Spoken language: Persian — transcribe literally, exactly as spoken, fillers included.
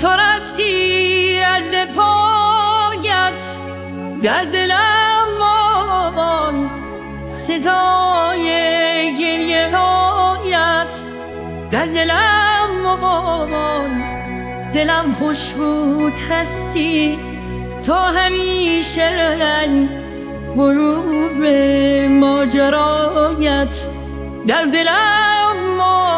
تو رفتی رد پایت در دلم مان، صدای گریه هایت در دلم مان. دلم خوش بود هستی تا همیشه، غروب ماجرایت در دلم مان.